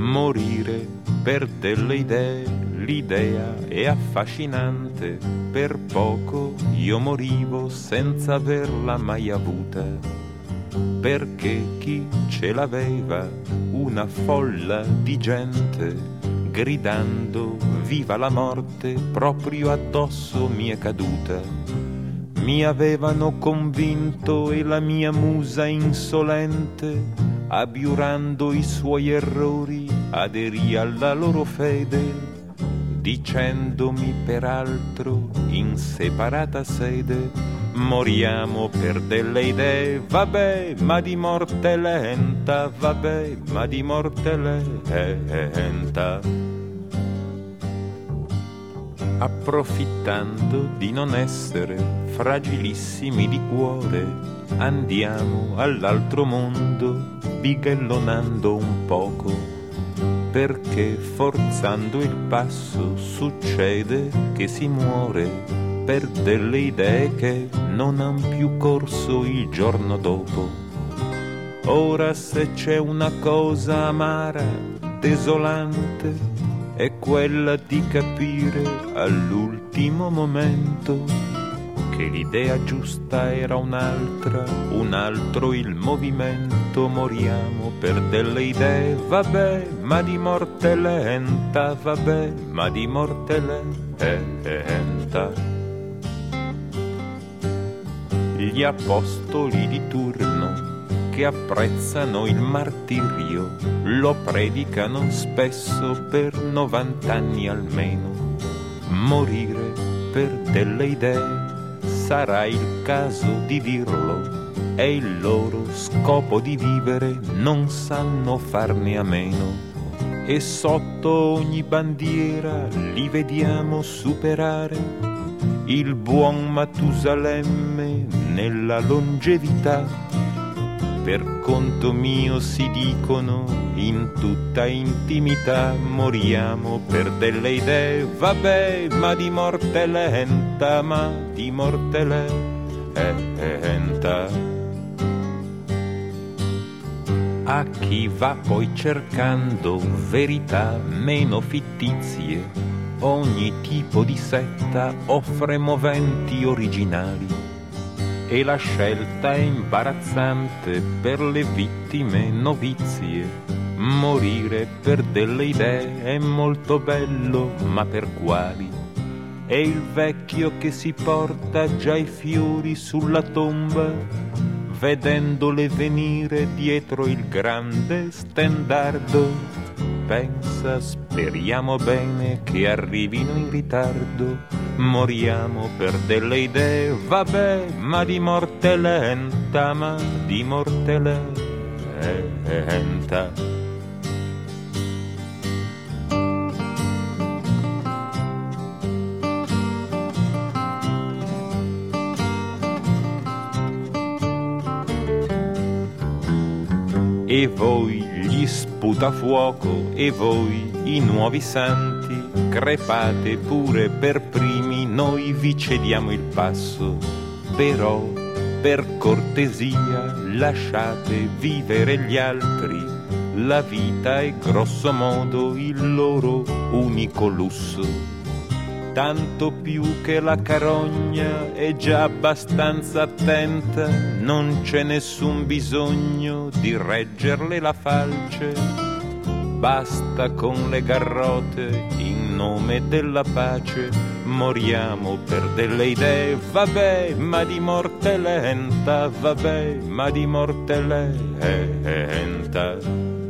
morire per delle idee, l'idea è affascinante, per poco io morivo senza averla mai avuta, perché chi ce l'aveva, una folla di gente, gridando viva la morte, proprio addosso mi è caduta. Mi avevano convinto e la mia musa insolente, abiurando i suoi errori, aderì alla loro fede, dicendomi peraltro in separata sede: moriamo per delle idee, vabbè, ma di morte lenta, vabbè, ma di morte lenta. Approfittando di non essere fragilissimi di cuore, andiamo all'altro mondo bighellonando un poco, perché forzando il passo succede che si muore per delle idee che non han più corso il giorno dopo. Ora se c'è una cosa amara, desolante, è quella di capire all'ultimo momento che l'idea giusta era un'altra, un altro il movimento. Moriamo per delle idee, vabbè, ma di morte lenta, vabbè, ma di morte lenta. Gli apostoli di turno che apprezzano il martirio lo predicano spesso per 90 anni almeno. Morire per delle idee sarà il caso di dirlo, è il loro scopo di vivere, non sanno farne a meno. E sotto ogni bandiera li vediamo superare il buon Matusalemme nella longevità. Per conto mio si dicono in tutta intimità: moriamo per delle idee, vabbè, ma di morte lenta, ma di morte lenta. A chi va poi cercando verità meno fittizie, ogni tipo di setta offre moventi originali. E la scelta è imbarazzante per le vittime novizie. Morire per delle idee è molto bello, ma per quali? È il vecchio che si porta già i fiori sulla tomba, vedendole venire dietro il grande stendardo. Pensa, speriamo bene che arrivino in ritardo. Moriamo per delle idee, vabbè, ma di morte lenta, ma di morte lenta. E voi gli sputafuoco, e voi i nuovi santi, crepate pure per primi, noi vi cediamo il passo. Però per cortesia lasciate vivere gli altri, la vita è grosso modo il loro unico lusso. Tanto più che la carogna è già abbastanza attenta, non c'è nessun bisogno di reggerle la falce. Basta con le garrote in nome della pace. Moriamo per delle idee, vabbè, ma di morte lenta, vabbè, ma di morte lenta.